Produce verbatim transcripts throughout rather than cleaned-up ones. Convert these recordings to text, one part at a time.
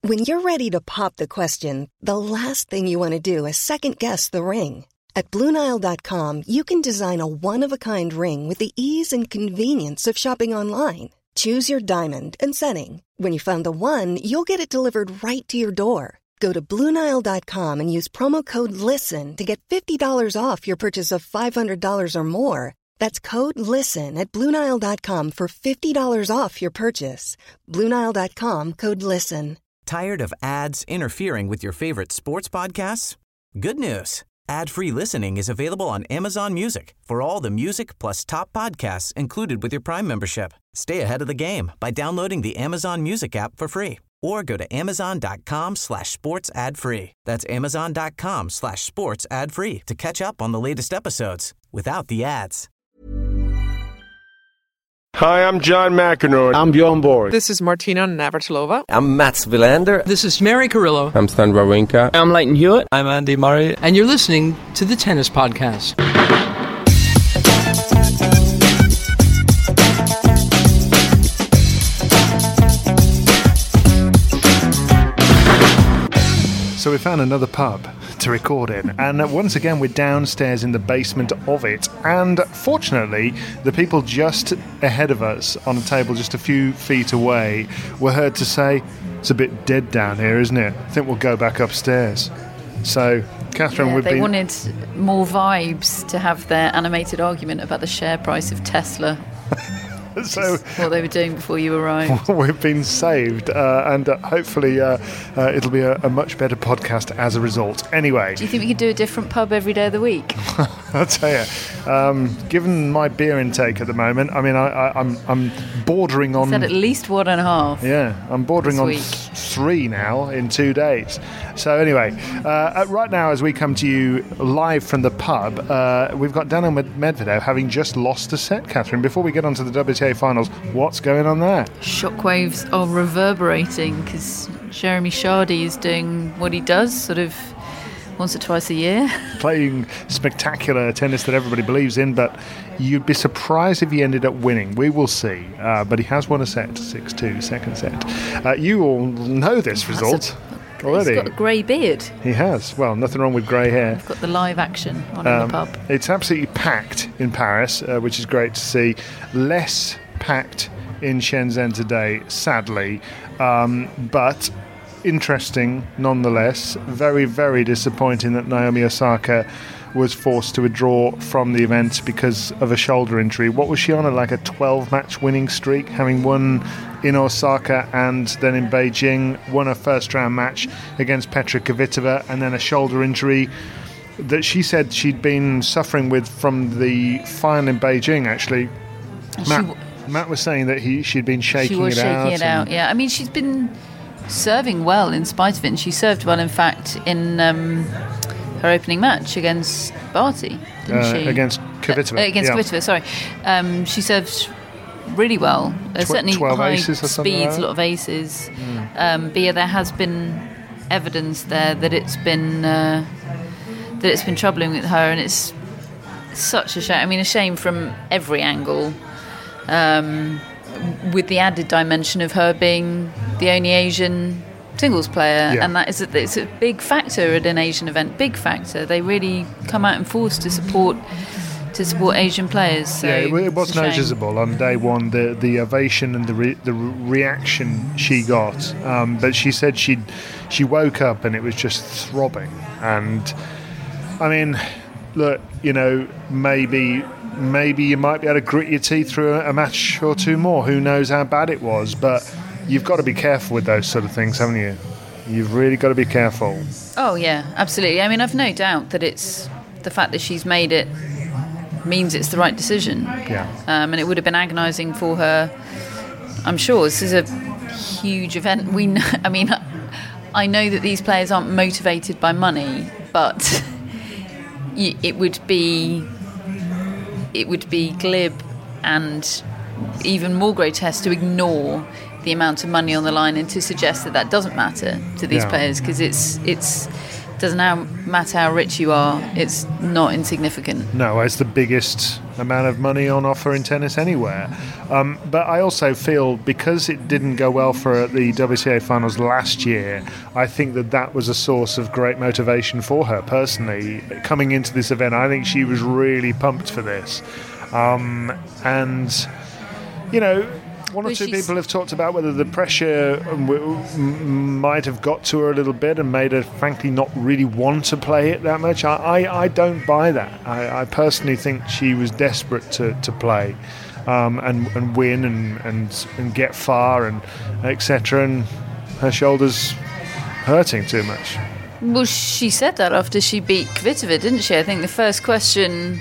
When you're ready to pop the question, the last thing you want to do is second-guess the ring. At Blue Nile dot com, you can design a one-of-a-kind ring with the ease and convenience of shopping online. Choose your diamond and setting. When you find the one, you'll get it delivered right to your door. Go to Blue Nile dot com and use promo code LISTEN to get fifty dollars off your purchase of five hundred dollars or more. That's code LISTEN at Blue Nile dot com for fifty dollars off your purchase. Blue Nile dot com, code LISTEN. Tired of ads interfering with your favorite sports podcasts? Good news. Ad-free listening is available on Amazon Music for all the music plus top podcasts included with your Prime membership. Stay ahead of the game by downloading the Amazon Music app for free or go to amazon.com slash sports ad free. That's amazon.com slash sports ad free to catch up on the latest episodes without the ads. Hi, I'm John McEnroe. I'm Bjorn Borg. This is Martina Navratilova. I'm Mats Wilander. This is Mary Carrillo. I'm Stan Wawrinka. I'm Leighton Hewitt. I'm Andy Murray. And you're listening to the Tennis Podcast. So we found another pub to record in, and once again we're downstairs in the basement of it, and fortunately the people just ahead of us on a table just a few feet away were heard to say, "It's a bit dead down here, isn't it? I think we'll go back upstairs." So Catherine, yeah, we've they been... wanted more vibes to have their animated argument about the share price of Tesla. So what they were doing before you arrived. We've been saved, uh, and uh, hopefully uh, uh, it'll be a, a much better podcast as a result. Anyway, do you think we could do a different pub every day of the week? I'll tell you, um, given my beer intake at the moment, I mean, I, I, I'm I'm bordering on. Said at least one and a half. Yeah, I'm bordering on th- three now in two days. So anyway, uh, right now as we come to you live from the pub, uh, we've got Daniil Medvedev having just lost a set. Catherine, before we get on to the W T A finals, what's going on there? Shockwaves are reverberating because Jeremy Chardy is doing what he does sort of once or twice a year. Playing spectacular tennis that everybody believes in, but you'd be surprised if he ended up winning. We will see. Uh, but he has won a set, six two, second set. Uh, you all know this That's result. A- Already. He's got a grey beard. He has. Well, nothing wrong with grey hair. We've got the live action on um, in the pub. It's absolutely packed in Paris, uh, which is great to see. Less packed in Shenzhen today, sadly. Um, but interesting nonetheless. Very, very disappointing that Naomi Osaka was forced to withdraw from the event because of a shoulder injury. What was she on? Like a twelve-match winning streak, having won in Osaka and then in Beijing, won a first-round match against Petra Kvitova, and then a shoulder injury that she said she'd been suffering with from the final in Beijing, actually. Matt, w- Matt was saying that he she'd been shaking she was it shaking out. it out, yeah. I mean, she's been serving well in spite of it, and she served well, in fact, in... Um, her opening match against Barty, didn't uh, she? Against Kvitova. Uh, against yeah. Kvitova, sorry. Um, she served really well. Uh, Tw- certainly high speeds, like a lot of aces. Mm. Um, but yeah, there has been evidence there that it's been uh, that it's been troubling with her, and it's such a shame. I mean, a shame from every angle. Um, with the added dimension of her being the only Asian singles player, yeah. and that is a, it's a big factor at an Asian event. Big factor. They really come out in force to support to support Asian players. So yeah, it, it was it's noticeable on day one, the the ovation and the re, the reaction she got. Um, but she said she she woke up and it was just throbbing. And I mean, look, you know, maybe. Maybe you might be able to grit your teeth through a match or two more. Who knows how bad it was? But you've got to be careful with those sort of things, haven't you? You've really got to be careful. Oh, yeah, absolutely. I mean, I've no doubt that it's the fact that she's made it means it's the right decision. Yeah. Um, and it would have been agonising for her, I'm sure. This is a huge event. We, know, I mean, I know that these players aren't motivated by money, but it would be... it would be glib and even more grotesque to ignore the amount of money on the line and to suggest that that doesn't matter to these yeah. players, because it's it's doesn't how, matter how rich you are, it's not insignificant. No, it's the biggest amount of money on offer in tennis anywhere. Um, but I also feel, because it didn't go well for her at the W T A finals last year, I think that that was a source of great motivation for her personally. Coming into this event, I think she was really pumped for this. Um, and, you know, one or Well, two she's- people have talked about whether the pressure um, w- m- might have got to her a little bit and made her, frankly, not really want to play it that much. I, I, I don't buy that. I, I personally think she was desperate to, to play um, and, and win and, and, and get far and et cetera. And her shoulders hurting too much. Well, she said that after she beat Kvitova, didn't she? I think the first question...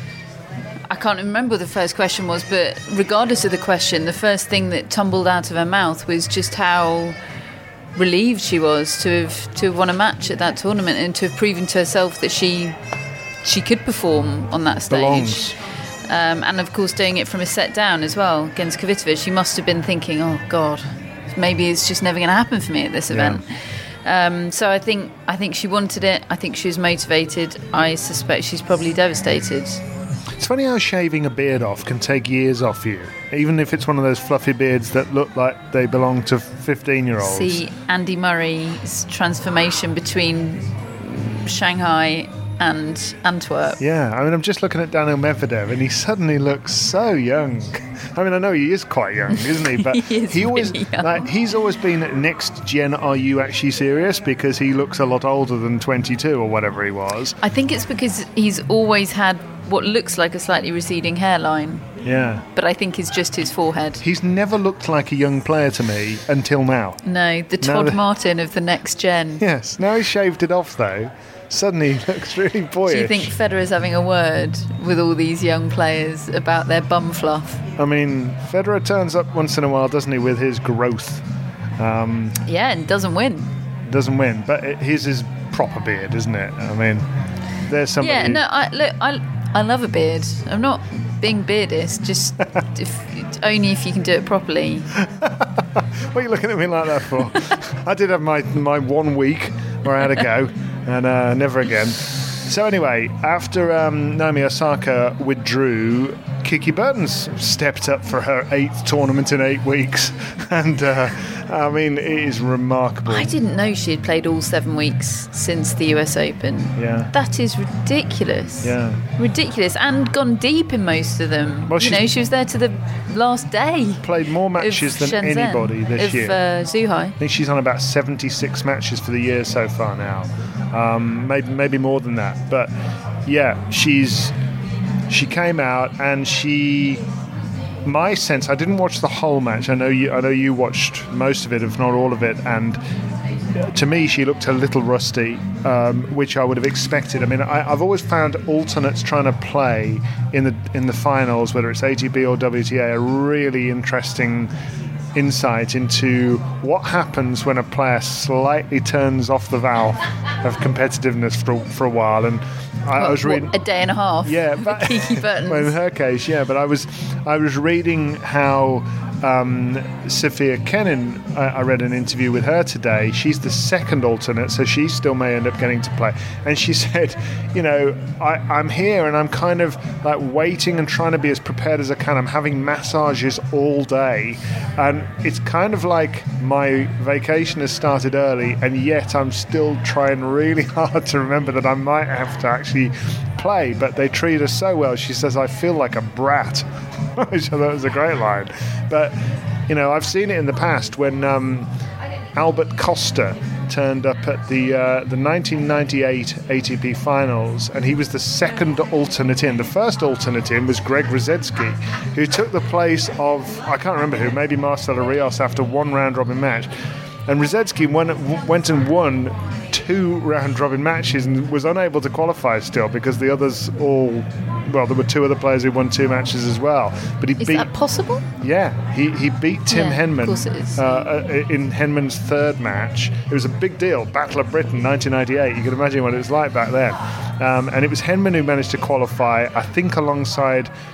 I can't remember what the first question was, but regardless of the question, the first thing that tumbled out of her mouth was just how relieved she was to have to have won a match at that tournament and to have proven to herself that she she could perform on that stage. Belongs. Um, and of course, doing it from a set down as well against Kvitova, she must have been thinking, "Oh God, maybe it's just never going to happen for me at this event." Yeah. Um, so I think I think she wanted it. I think she was motivated. I suspect she's probably devastated. It's funny how shaving a beard off can take years off you, even if it's one of those fluffy beards that look like they belong to fifteen-year-olds. See Andy Murray's transformation between Shanghai and Antwerp. Yeah, I mean, I'm just looking at Daniil Medvedev, and he suddenly looks so young. I mean, I know he is quite young, isn't he? But He is always, really young. like, he's always been next gen. Are you actually serious? Because he looks a lot older than twenty-two or whatever he was. I think it's because he's always had what looks like a slightly receding hairline, Yeah, but I think it's just his forehead. he's never looked like a young player to me until now. No, the No, Todd the- Martin of the next gen. Yes, now he's shaved it off though. Suddenly he looks really boyish. Do you think Federer's having a word with all these young players about their bum fluff? I mean, Federer turns up once in a while, doesn't he, with his growth. Um, Yeah, and doesn't win. doesn't win, but it, his is proper beard, isn't it? I mean, there's somebody... Yeah, no, I look, I, I love a beard. I'm not being beardist, just if, only if you can do it properly. What are you looking at me like that for? I did have my, my one week where I had a go, and uh, never again. So anyway, after um, Naomi Osaka withdrew, Kiki Bertens stepped up for her eighth tournament in eight weeks. And, uh, I mean, it is remarkable. I didn't know she had played all seven weeks since the U S Open. Yeah. That is ridiculous. Yeah. Ridiculous. And gone deep in most of them. Well, you she's- know, she was there to the last day. Played more matches of than Shenzhen, anybody this of, year. Uh, Zhuhai. I think she's on about seventy-six matches for the year so far now. Um, maybe maybe more than that. But yeah, she's she came out and she. My sense, I didn't watch the whole match. I know you. I know you watched most of it, if not all of it. And to me, she looked a little rusty, um, which I would have expected. I mean, I, I've always found alternates trying to play in the in the finals, whether it's A T P or W T A, a really interesting insight into what happens when a player slightly turns off the valve of competitiveness for for a while. And I, I was What, reading a day and a half. yeah, for but Kiki Bertens. well, in her case, yeah. But I was, I was reading how um, Sophia Kenin. I, I read an interview with her today. She's the second alternate, so she still may end up getting to play. And she said, you know, I, I'm here and I'm kind of like waiting and trying to be as prepared as I can. I'm having massages all day, and it's kind of like my vacation has started early, and yet I'm still trying really hard to remember that I might have to actually play, but they treat us so well. She says, I feel like a brat. Which I thought was a great line. But, you know, I've seen it in the past when um, Albert Costa turned up at the uh, the nineteen ninety-eight A T P finals, and he was the second alternate in. The first alternate in was Greg Rosetsky, who took the place of, I can't remember who, maybe Marcelo Rios after one round-robin match. And Rosetsky went, went and won two round-robin matches and was unable to qualify still because the others all, well, there were two other players who won two matches as well. But he Is beat, that possible? yeah, he, he beat Tim Yeah, Henman of course it is. uh, uh, in Henman's third match. It was a big deal. Battle of Britain, nineteen ninety-eight. You can imagine what it was like back then. Um, and it was Henman who managed to qualify, I think, alongside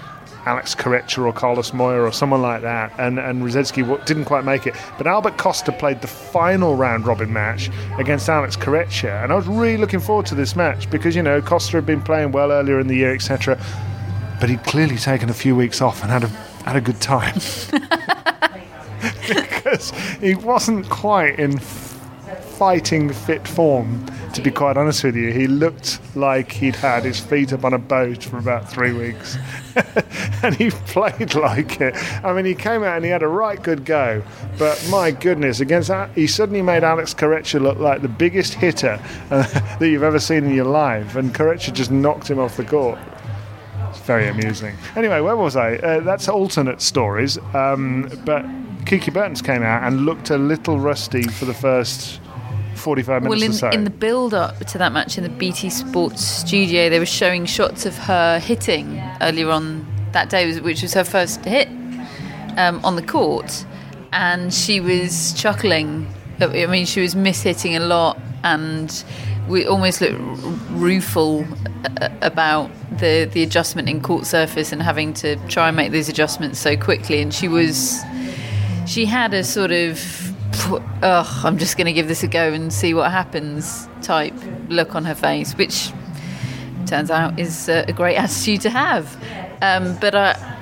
Alex Corretja or Carlos Moya or someone like that, and, and Rusedski w- didn't quite make it. But Albert Costa played the final round-robin match against Alex Corretja, and I was really looking forward to this match because, you know, Costa had been playing well earlier in the year, et cetera, but he'd clearly taken a few weeks off and had a, had a good time. Because he wasn't quite in fighting fit form, to be quite honest with you. He looked like he'd had his feet up on a boat for about three weeks and he played like it. I mean, he came out and he had a right good go, but my goodness, against that, he suddenly made Alex Corretja look like the biggest hitter uh, that you've ever seen in your life, and Corretja just knocked him off the court. It's very amusing. Anyway, where was I? Uh, that's alternate stories, um, but Kiki Bertens came out and looked a little rusty for the first forty-five minutes well, in, or so. in the build-up to that match in the B T Sports studio, they were showing shots of her hitting earlier on that day, which was her first hit um, on the court, and she was chuckling. I mean, she was miss-hitting a lot, and we almost looked rueful about the, the adjustment in court surface and having to try and make those adjustments so quickly. And she was... She had a sort of, ugh, I'm just going to give this a go and see what happens type look on her face, which turns out is a great attitude to have. Um, but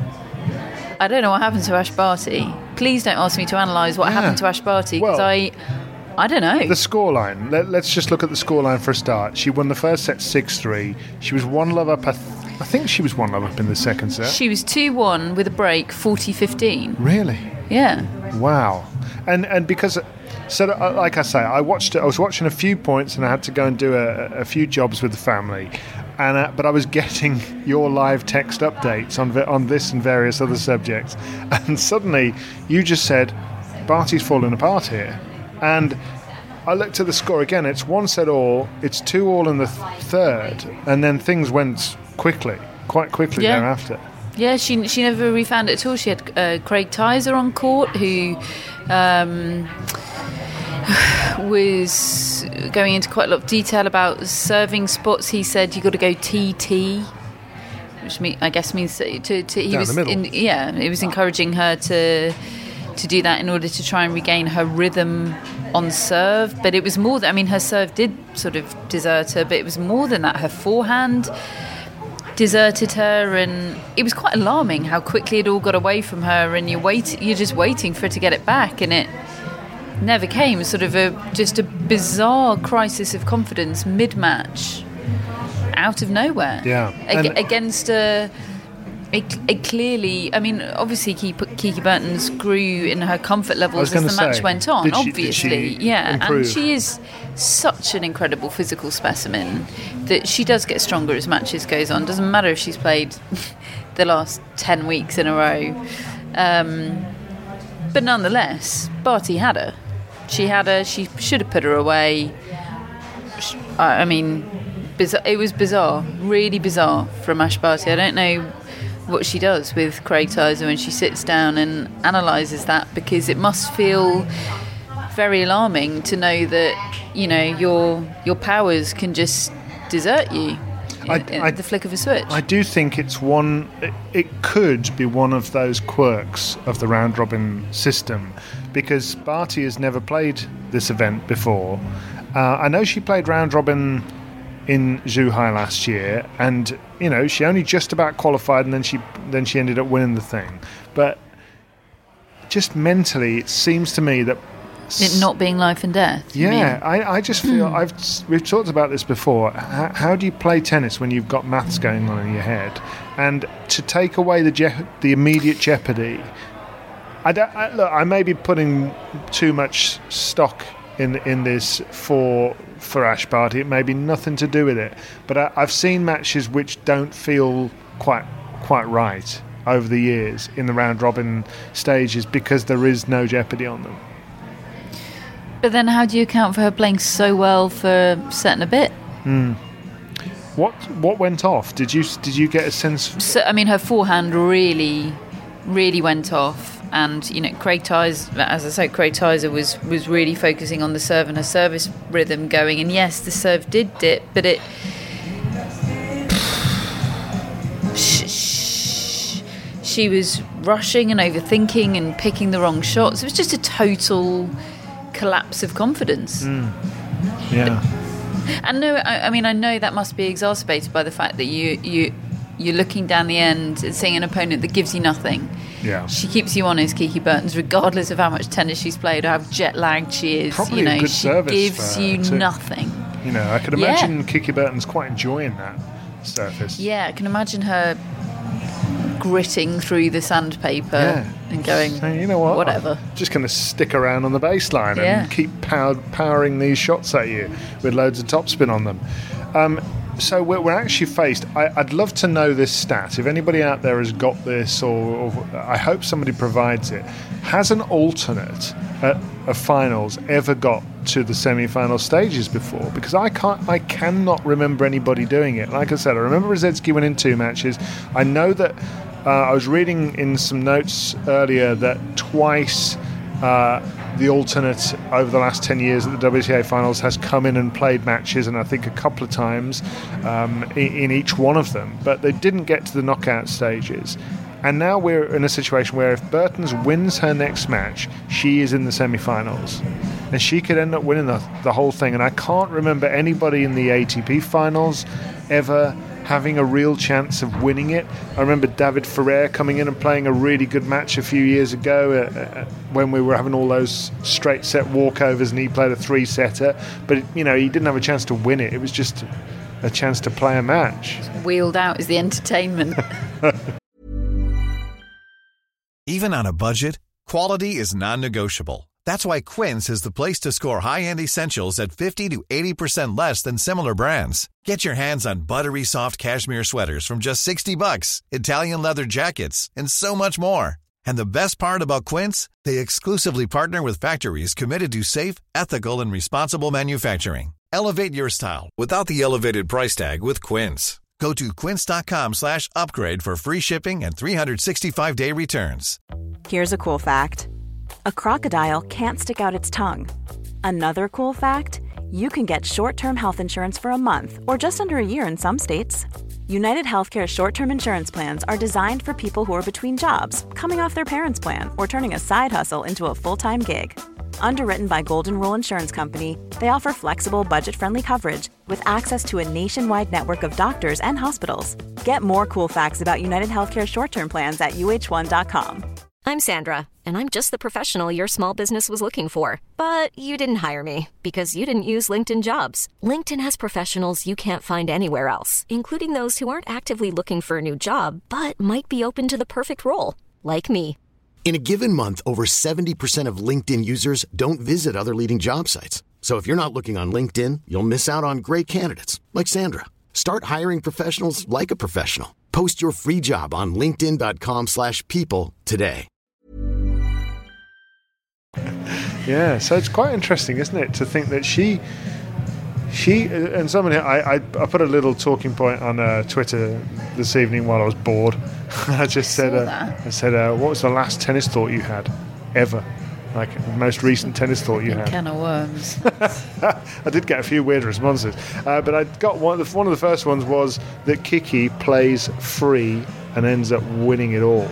I, I don't know what happened to Ash Barty. Please don't ask me to analyse what yeah. happened to Ash Barty, because well, I, I don't know. The scoreline. Let, let's just look at the scoreline for a start. She won the first set six three. She was one love up. I, th- I think she was one love up in the second set. She was two one with a break, forty fifteen. Really? Yeah. Wow. And and because, so like I say, I watched it. I was watching a few points, and I had to go and do a, a few jobs with the family. And uh, but I was getting your live text updates on on this and various other subjects, and suddenly you just said, Barty's falling apart here, and I looked at the score again. It's one set all. It's two all in the th- third, and then things went quickly, quite quickly yeah. thereafter. Yeah, she she never really found it at all. She had uh, Craig Tyser on court, who um, was going into quite a lot of detail about serving spots. He said you got to go T T, which mean, I guess means to, to, to he Down was the middle. In, yeah, he was encouraging her to to do that in order to try and regain her rhythm on serve. But it was more than, I mean, her serve did sort of desert her, but it was more than that. Her forehand deserted her, and it was quite alarming how quickly it all got away from her, and you wait you're just waiting for her to get it back, and it never came. Sort of a just a bizarre crisis of confidence mid-match out of nowhere. Yeah. Ag- against a, a, a clearly, I mean, obviously Kiki, Kiki Bertens grew in her comfort levels as the say, match went on, did she, obviously. did she yeah, improve? And she is such an incredible physical specimen that she does get stronger as matches goes on. Doesn't matter if she's played the last ten weeks in a row. Um, but nonetheless, Barty had her. She had her. She should have put her away. I mean, bizarre, it was bizarre, really bizarre from Ash Barty. I don't know what she does with Craig Tyser when she sits down and analyses that, because it must feel very alarming to know that, you know, your your powers can just desert you I, at I, the flick of a switch. I do think it's one, it, it could be one of those quirks of the round robin system, because Barty has never played this event before. Uh, I know she played round robin in Zhuhai last year, and you know she only just about qualified, and then she then she ended up winning the thing. But just mentally, it seems to me that it not being life and death. Yeah, I, I just feel I've we've talked about this before. How, how do you play tennis when you've got maths going on in your head, and to take away the je- the immediate jeopardy? I, don't, I look, I may be putting too much stock in in this for for Ash Barty. It may be nothing to do with it, but I, I've seen matches which don't feel quite quite right over the years in the round robin stages because there is no jeopardy on them. But then, how do you account for her playing so well for set and a bit? Mm. What what went off? Did you did you get a sense? So, I mean, her forehand really, really went off, and you know, Craig Tyser, as I said, Craig Tyser was was really focusing on the serve and her service rhythm going. And yes, the serve did dip, but it. she was rushing and overthinking and picking the wrong shots. It was just a total collapse of confidence. Mm. Yeah. And no, I, I mean, I know that must be exacerbated by the fact that you you you're looking down the end and seeing an opponent that gives you nothing. Yeah. She keeps you honest, Kiki Bertens, regardless of how much tennis she's played or how jet lagged she is. Probably you know, a good she service gives for you her too. nothing. You know, I could imagine Yeah. Kiki Bertens quite enjoying that surface. Yeah, I can imagine her gritting through the sandpaper Yeah. and going, So, you know what? whatever. I'm just going to stick around on the baseline Yeah. and keep power, powering these shots at you with loads of topspin on them. Um, so we're, we're actually faced. I, I'd love to know this stat. If anybody out there has got this, or, or I hope somebody provides it. Has an alternate at a finals ever got to the semi-final stages before? Because I can't, I cannot remember anybody doing it. Like I said, I remember Rosetsky winning two matches. I know that uh, I was reading in some notes earlier that twice uh, the alternate over the last ten years at the W T A finals has come in and played matches, and I think a couple of times um, in, in each one of them, but they didn't get to the knockout stages. And now we're in a situation where if Bertens wins her next match, she is in the semi-finals. And she could end up winning the, the whole thing. And I can't remember anybody in the A T P finals ever having a real chance of winning it. I remember David Ferrer coming in and playing a really good match a few years ago uh, when we were having all those straight set walkovers and he played a three-setter. But, you know, he didn't have a chance to win it. It was just a chance to play a match. Wheeled out as the entertainment. Even on a budget, quality is non-negotiable. That's why Quince is the place to score high-end essentials at fifty to eighty percent less than similar brands. Get your hands on buttery soft cashmere sweaters from just sixty bucks, Italian leather jackets, and so much more. And the best part about Quince, they exclusively partner with factories committed to safe, ethical, and responsible manufacturing. Elevate your style without the elevated price tag with Quince. Go to quince.com slash upgrade for free shipping and three sixty-five day returns. Here's a cool fact. A crocodile can't stick out its tongue. Another cool fact, you can get short-term health insurance for a month or just under a year in some states. United Healthcare short-term insurance plans are designed for people who are between jobs, coming off their parents' plan, or turning a side hustle into a full-time gig. Underwritten by Golden Rule Insurance Company, they offer flexible, budget-friendly coverage with access to a nationwide network of doctors and hospitals. Get more cool facts about United Healthcare short-term plans at U H one dot com. I'm Sandra, and I'm just the professional your small business was looking for. But you didn't hire me because you didn't use LinkedIn Jobs. LinkedIn has professionals you can't find anywhere else, including those who aren't actively looking for a new job, but might be open to the perfect role, like me. In a given month, over seventy percent of LinkedIn users don't visit other leading job sites. So if you're not looking on LinkedIn, you'll miss out on great candidates like Sandra. Start hiring professionals like a professional. Post your free job on linkedin.com slash people today. Yeah, so it's quite interesting, isn't it, to think that she, she, and somebody, I, I, I put a little talking point on uh, Twitter this evening while I was bored. I just said, uh, I said, uh, what was the last tennis thought you had, ever? Like the most recent tennis thought you had. Can of worms. I did get a few weird responses, uh, but I got one. Of the, one of the first ones was that Kiki plays free and ends up winning it all.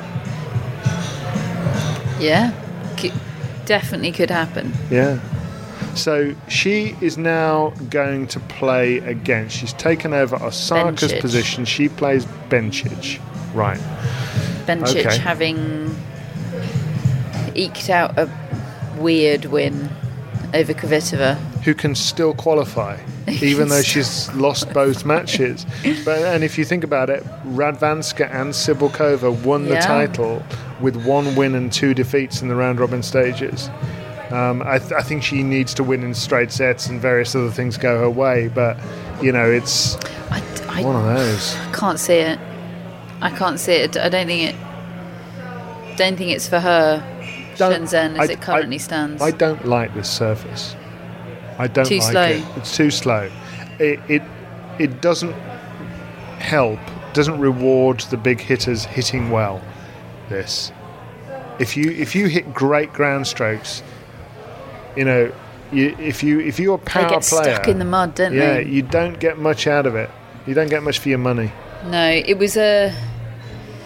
Yeah, C- definitely could happen. Yeah. So she is now going to play again. She's taken over Osaka's Bencic. position. She plays Bencic. Right. Bencic Okay. having eked out a weird win over Kvitova. Who can still qualify, even though she's lost both matches. But and if you think about it, Radvanska and Sibylkova won the Yeah. title with one win and two defeats in the round-robin stages. Um, I, th- I think she needs to win in straight sets and various other things go her way. But, you know, it's I, I one of those. can't see it. I can't see it. I don't think it. Don't think it's for her. Don't- Shenzhen as I- it currently I- stands. I don't like this surface. I don't Too like slow. it. It's too slow. It, it it doesn't help, doesn't reward the big hitters hitting well. This, if you if you hit great ground strokes, you know, you, if you if you're a power they get player, stuck in the mud, don't yeah, they? you don't get much out of it. You don't get much for your money. No, it was a.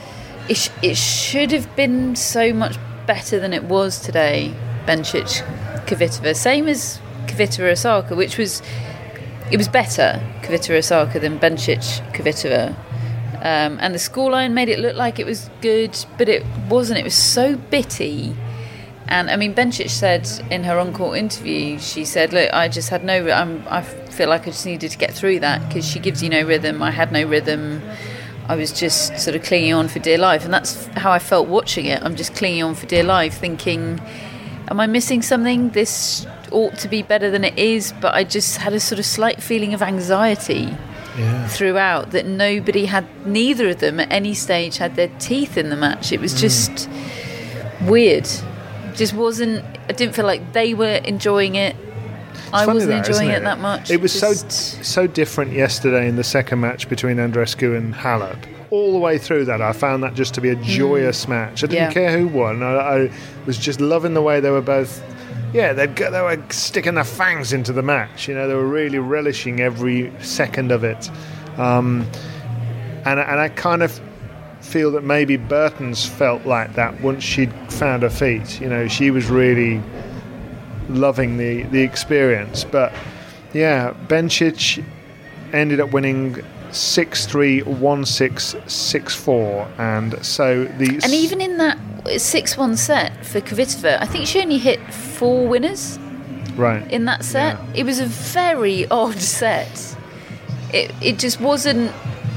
it, sh- it should have been so much better than it was today. Bencic, Kvitova, same as Kvitova Osaka, which was it was better Kvitova Osaka than Bencic Kvitova, um, and the scoreline made it look like it was good, but it wasn't. It was so bitty. And I mean, Bencic said in her on-court interview, she said, "Look, I just had no. I'm, I feel like I just needed to get through that because she gives you no rhythm. I had no rhythm. I was just sort of clinging on for dear life, and that's how I felt watching it. I'm just clinging on for dear life, thinking, am I missing something? This ought to be better than it is, but I just had a sort of slight feeling of anxiety yeah. throughout that nobody had. Neither of them at any stage had their teeth in the match. It was just mm. weird." Just wasn't. I didn't feel like they were enjoying it. It's I wasn't that, enjoying it? it that much. It was just so so different yesterday in the second match between Andreescu and Halep. All the way through that, I found that just to be a joyous mm. match. I didn't yeah. care who won. I, I was just loving the way they were both. Yeah, they they were sticking their fangs into the match. You know, they were really relishing every second of it. Um, and and I kind of feel that maybe Bertens felt like that once she'd found her feet. You know, she was really loving the, the experience. But yeah, Bencic ended up winning six three, one six, six four, and so the and even in that six one set for Kvitova, I think she only hit four winners. Right. In that set, yeah. It was a very odd set. It it just wasn't.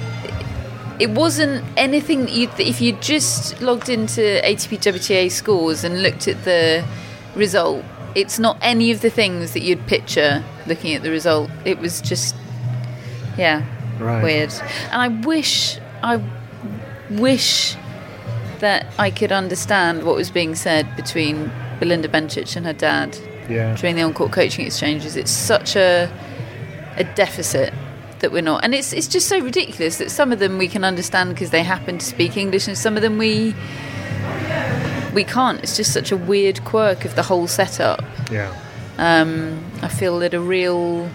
It wasn't anything that you'd, if you just logged into A T P W T A scores and looked at the result, it's not any of the things that you'd picture looking at the result. It was just, yeah, right. weird. And I wish, I wish that I could understand what was being said between Belinda Bencic and her dad yeah. during the on-court coaching exchanges. It's such a a deficit that we're not, and it's it's just so ridiculous that some of them we can understand because they happen to speak English, and some of them we we can't. It's just such a weird quirk of the whole setup. Yeah. Um, I feel that a real,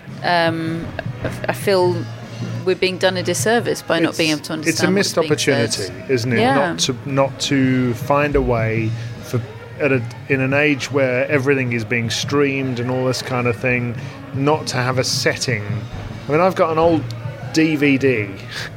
um, I feel we're being done a disservice by it's, not being able to understand. It's a missed opportunity, said. isn't it? Yeah. Not to not to find a way for at a, in an age where everything is being streamed and all this kind of thing, not to have a setting. I mean, I've got an old D V D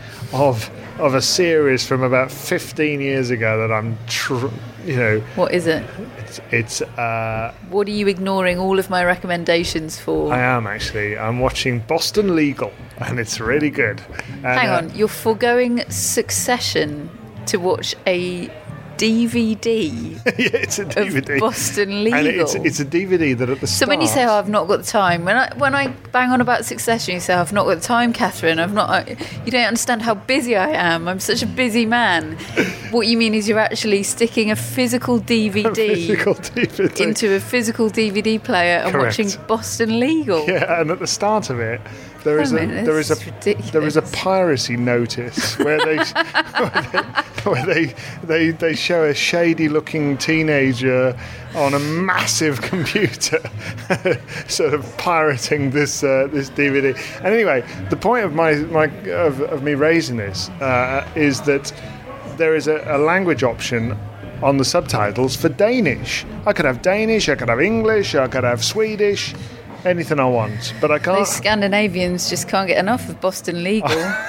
of of a series from about fifteen years ago that I'm, tr- you know. What is it? It's. it's uh, what are you ignoring all of my recommendations for? I am actually. I'm watching Boston Legal, and it's really good. And, Hang on, uh, you're foregoing Succession to watch a D V D yeah, it's a D V D of Boston Legal. And it's, it's a D V D that at the start... So when you say, oh, I've not got the time, when I when I bang on about Succession, you say, oh, I've not got the time, Catherine, I've not... I, you don't understand how busy I am. I'm such a busy man. What you mean is you're actually sticking a physical D V D, a physical D V D into a physical D V D player and Correct. watching Boston Legal. Yeah, and at the start of it, there is I a mean, there is a ridiculous. there is a piracy notice where they where, they, where they they they show a shady looking teenager on a massive computer sort of pirating this uh, this D V D. And anyway, the point of my my of, of me raising this uh, is that there is a, a language option on the subtitles for Danish. I could have Danish, I could have English, I could have Swedish. Anything I want, but I can't. Those Scandinavians just can't get enough of Boston Legal.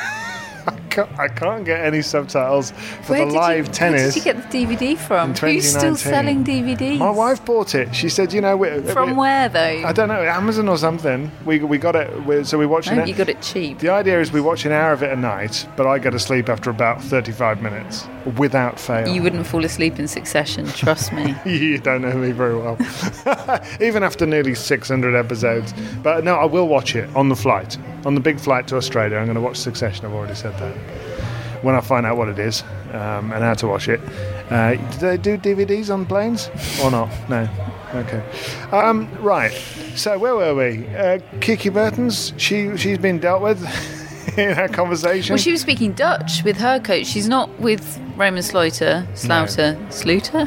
I can't, I can't get any subtitles for Where the did live you, tennis. Where did you get the D V D from? Who's still selling D V Ds? My wife bought it. She said, you know, we, from we, where though? I don't know, Amazon or something. We we got it. We, so we watched I hope it. you got it cheap. The idea is we watch an hour of it a night, but I go to sleep after about thirty-five minutes without fail. You wouldn't fall asleep in succession, trust me. You don't know me very well. Even after nearly six hundred episodes. But no, I will watch it on the flight. On the big flight to Australia, I'm going to watch Succession. I've already said that. When I find out what it is um, and how to watch it. Uh, do they do D V Ds on planes or not? No. Okay. Um, right. So where were we? Uh, Kiki Bertens, she, she's been dealt with in our conversation. Well, she was speaking Dutch with her coach. She's not with Roman Slaughter. Slaughter. No. Slaughter?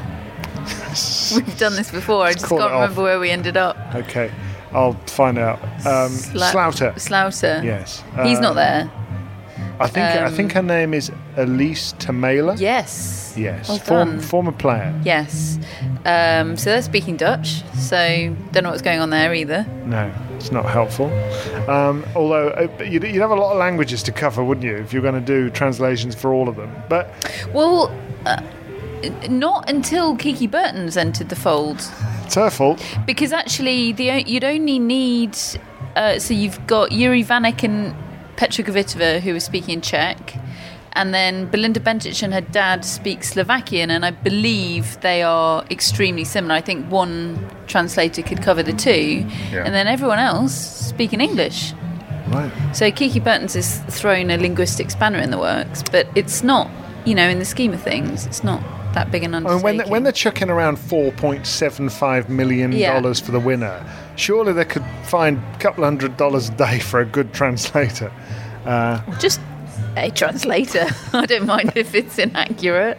We've done this before. Let's I just can't remember off. where we ended up. Okay. I'll find out. Um, Sla- Slaughter. Slaughter. Yes. He's um, not there. I think Um, I think her name is Elise Tamela. Yes. Yes. Well Form, done. former player. Yes. Um, so they're speaking Dutch, so don't know what's going on there either. No, it's not helpful. Um, although uh, you'd, you'd have a lot of languages to cover, wouldn't you, if you're going to do translations for all of them? But Well, uh, not until Kiki Bertens entered the fold. it's her fault. Because actually, the o- you'd only need... Uh, so you've got Yuri Vanek and Petra Kvitova, who are speaking Czech, and then Belinda Bencic and her dad speak Slovakian, and I believe they are extremely similar. I think one translator could cover the two, Yeah. and then everyone else speak in English. Right. So Kiki Bertens has thrown a linguistic spanner in the works, but it's not, you know, in the scheme of things, it's not that big an I mean, undertaking. when, they, when they're chucking around four point seven five million dollars Yeah. for the winner, surely they could find a couple hundred dollars a day for a good translator. Uh, Just a translator. I don't mind if it's inaccurate.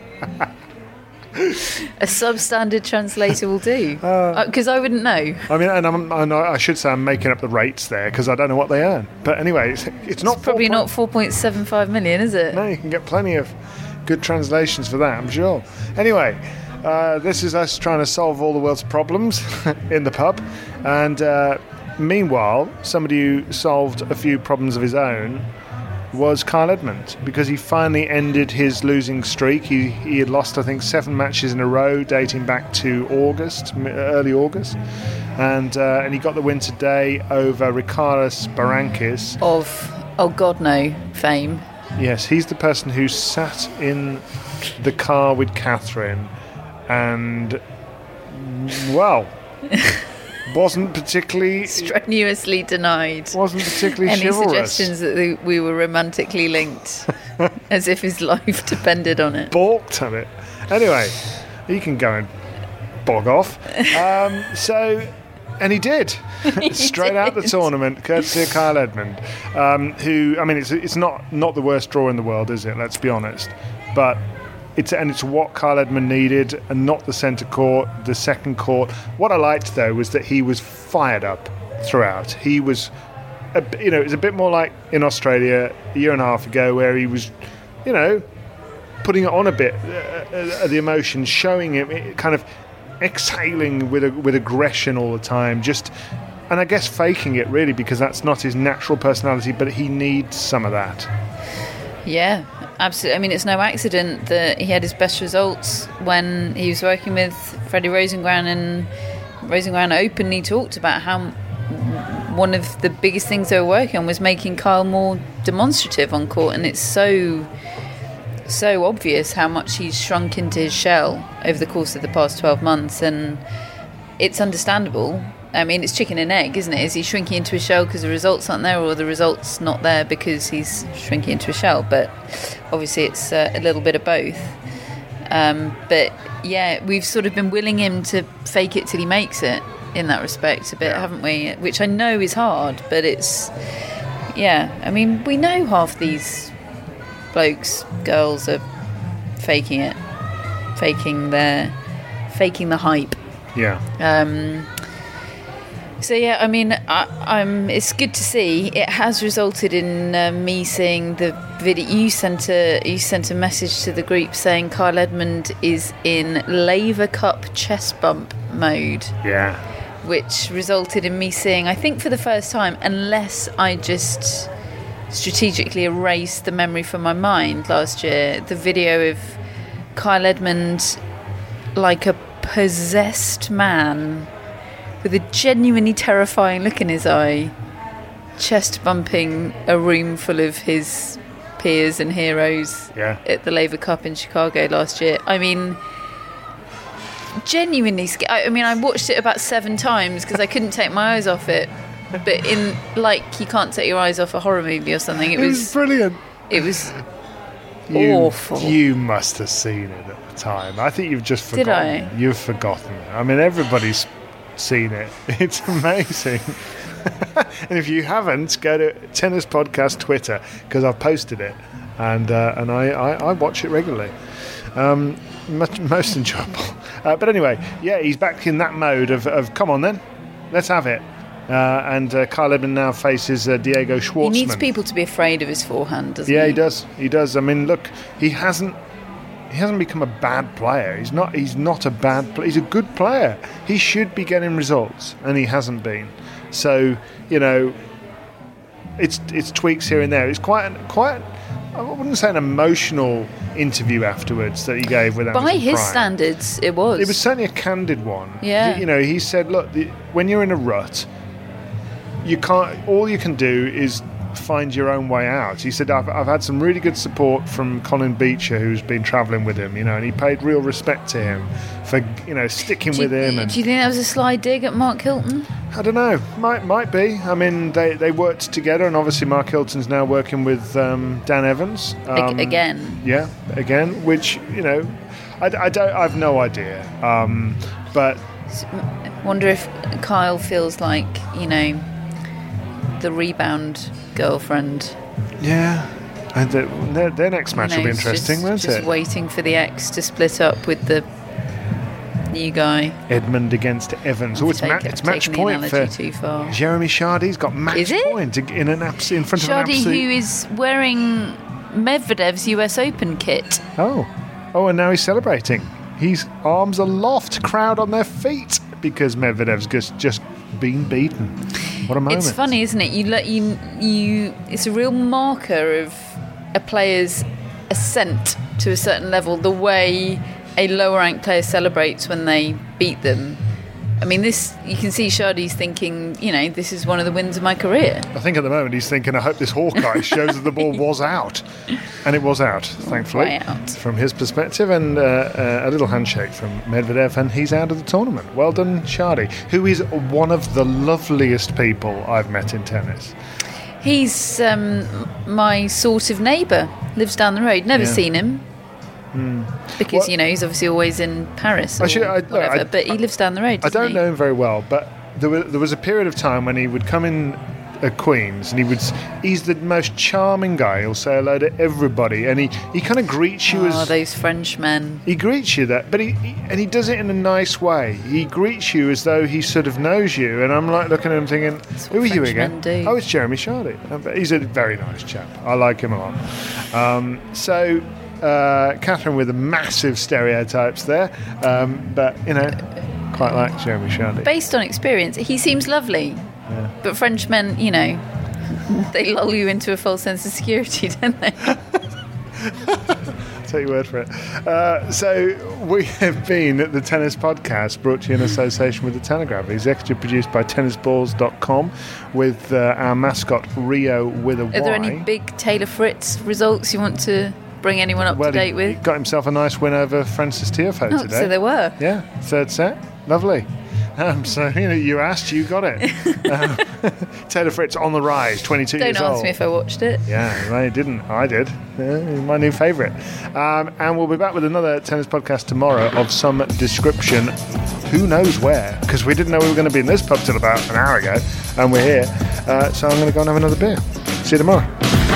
A substandard translator will do. Because uh, I wouldn't know. I mean, and I'm, I, know, I should say I'm making up the rates there because I don't know what they earn. But anyway, it's, it's not It's probably four not four point seven five million, is it? No, you can get plenty of good translations for that, I'm sure. Anyway, uh, this is us trying to solve all the world's problems in the pub. And uh, meanwhile, somebody who solved a few problems of his own was Kyle Edmund, because he finally ended his losing streak. He he had lost, I think, seven matches in a row, dating back to August, early August, and uh, and he got the win today over Ricardas Barankis of oh god no fame. Yes, he's the person who sat in the car with Catherine, and well. Wasn't particularly strenuously denied. Wasn't particularly any chivalrous. suggestions that we were romantically linked, as if his life depended on it. Balked at it. Anyway, he can go and bog off. Um, so, and he did He straight did. out the tournament, courtesy of Kyle Edmund, um, who I mean, it's it's not not the worst draw in the world, is it? Let's be honest, but. It's, and it's what Kyle Edmund needed, and not the centre court, the second court. What I liked, though, was that he was fired up throughout. He was, a, you know, it was a bit more like in Australia a year and a half ago, where he was, you know, putting it on a bit, uh, uh, the emotion, showing it, it, kind of exhaling with a, with aggression all the time, just, and I guess faking it really, because that's not his natural personality, but he needs some of that. Yeah, absolutely. I mean, it's no accident that he had his best results when he was working with Freddie Rosengren, and Rosengren openly talked about how one of the biggest things they were working on was making Kyle more demonstrative on court, and it's so, so obvious how much he's shrunk into his shell over the course of the past twelve months, and it's understandable. I mean, it's chicken and egg, isn't it? Is he shrinking into a shell because the results aren't there, or the results not there because he's shrinking into a shell? But obviously it's uh, a little bit of both. Um, but yeah, we've sort of been willing him to fake it till he makes it in that respect a bit, haven't we? Which I know is hard, but it's, yeah, I mean, we know half these blokes, girls are faking it, faking their, faking the hype. Yeah. Um, So yeah, I mean, I, I'm. It's good to see. It has resulted in uh, me seeing the video. You sent a you sent a message to the group saying Kyle Edmund is in Laver Cup chest bump mode. Yeah. Which resulted in me seeing, I think for the first time, unless I just strategically erased the memory from my mind last year, the video of Kyle Edmund like a possessed man, with a genuinely terrifying look in his eye, chest bumping a room full of his peers and heroes yeah. at the Laver Cup in Chicago last year. I mean, genuinely scared. I mean, I watched it about seven times because I couldn't take my eyes off it. But in, like, you can't take your eyes off a horror movie or something. It, It was, was brilliant. It was You, awful. You must have seen it at the time. I think you've just forgotten. Did I? You've forgotten it. I mean, everybody's seen it. It's amazing. And if you haven't, go to Tennis Podcast Twitter, because I've posted it, and uh, and I, I, I watch it regularly. Um, much, most enjoyable. Uh, but anyway, yeah, he's back in that mode of, of come on then, let's have it. Uh, and uh, Kyle Edmund now faces uh, Diego Schwartzman. He needs people to be afraid of his forehand, doesn't yeah, he? Yeah, he does. He does. I mean, look, he hasn't he hasn't become a bad player. He's not. He's not a bad player. He's a good player. He should be getting results, and he hasn't been. So, you know, it's it's tweaks here and there. It's quite quite. I wouldn't say an emotional interview afterwards that he gave with Amazon By his Prime. standards, it was. It was certainly a candid one. Yeah. He, you know, he said, look, the, when you're in a rut, you can't. All you can do is find your own way out. He said, I've, I've had some really good support from Colin Beecher, who's been travelling with him, you know, and he paid real respect to him for, you know, sticking do with you, him. And do you think that was a sly dig at Mark Hilton? I don't know. Might might be. I mean, they, they worked together, and obviously Mark Hilton's now working with um, Dan Evans. Um, again. Yeah, again, which, you know, I, I don't, I've no idea. Um, but... I wonder if Kyle feels like, you know, the rebound girlfriend. Yeah. And the, their, their next match you know, will be interesting, just, won't just it? Just waiting for the ex to split up with the new guy. Edmund against Evans. Oh, it's, ma- it's match point for too far. Jeremy Chardy's got match Is it? point in an abs- in front Chardy, of an absolute... who is wearing Medvedev's U S Open kit. Oh. Oh, and now he's celebrating. He's arms aloft, crowd on their feet, because Medvedev's just, just been beaten. What a moment. It's funny, isn't it? You let you you. It's a real marker of a player's ascent to a certain level. The way a lower ranked player celebrates when they beat them. I mean, this you can see Chardy's thinking, you know, this is one of the wins of my career. I think at the moment he's thinking, I hope this Hawkeye shows that the ball was out. And it was out, thankfully, Way out. from his perspective. And uh, uh, a little handshake from Medvedev, and he's out of the tournament. Well done, Chardy, who is one of the loveliest people I've met in tennis. He's um, my sort of neighbour, lives down the road. Never Yeah. seen him. Mm. Because, What? you know, he's obviously always in Paris or Actually, I- whatever, I- but he lives down the road, I doesn't don't he? know him very well, but there was, there was a period of time when he would come in at Queen's, and he would he's the most charming guy. He'll say hello to everybody, and he, he kind of greets you Oh, as... those Frenchmen. He greets you that, but he, he and he does it in a nice way. He greets you as though he sort of knows you, and I'm like looking at him thinking, who are you again? Frenchmen do. Oh, it's Jeremy Chardy. He's a very nice chap. I like him a lot. Um, so... Uh, Catherine with the massive stereotypes there, um, but you know, quite like Jeremy Chardy. Based on experience, he seems lovely. Yeah. But Frenchmen, you know, they lull you into a false sense of security, don't they? Take your word for it. Uh, so we have been at the Tennis Podcast, brought to you in association with The Telegraph, executive produced by tennis balls dot com, with uh, our mascot Rio with a Y. Are there any big Taylor Fritz results you want to bring anyone up well, to date he, with? He got himself a nice win over Francis Tiafoe Oh, today. so there were. Yeah, third set. Lovely. Um, so, you know, you asked, you got it. um, Taylor Fritz on the rise, twenty-two Don't years ask old. me if I watched it. Yeah, I didn't. I did. Yeah, my new favourite. Um, and we'll be back with another tennis podcast tomorrow of some description. Who knows where? Because we didn't know we were going to be in this pub till about an hour ago, and we're here. Uh, so I'm going to go and have another beer. See you tomorrow.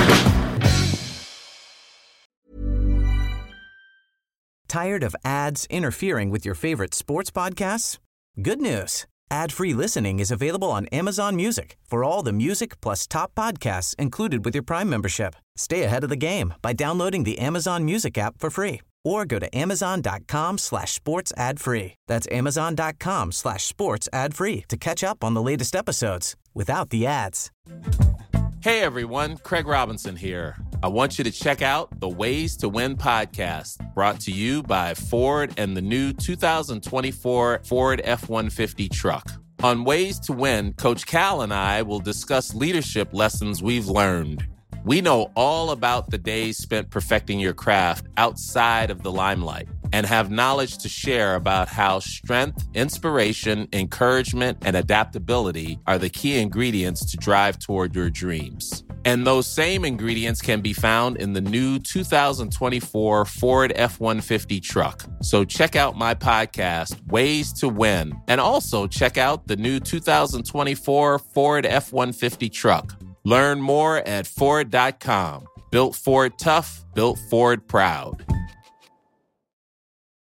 Tired of ads interfering with your favorite sports podcasts? Good news. Ad-free listening is available on Amazon Music for all the music plus top podcasts included with your Prime membership. Stay ahead of the game by downloading the Amazon Music app for free or go to amazon.com slash sports ad free. That's amazon.com slash sports ad free to catch up on the latest episodes without the ads. Hey everyone, Craig Robinson here. I want you to check out the Ways to Win podcast, brought to you by Ford and the new two thousand twenty-four Ford F one fifty truck. On Ways to Win, Coach Cal and I will discuss leadership lessons we've learned. We know all about the days spent perfecting your craft outside of the limelight and have knowledge to share about how strength, inspiration, encouragement, and adaptability are the key ingredients to drive toward your dreams. And those same ingredients can be found in the new two thousand twenty-four Ford F one fifty truck. So check out my podcast, Ways to Win, and also check out the new two thousand twenty-four Ford F one fifty truck. Learn more at Ford dot com. Built Ford tough, built Ford proud.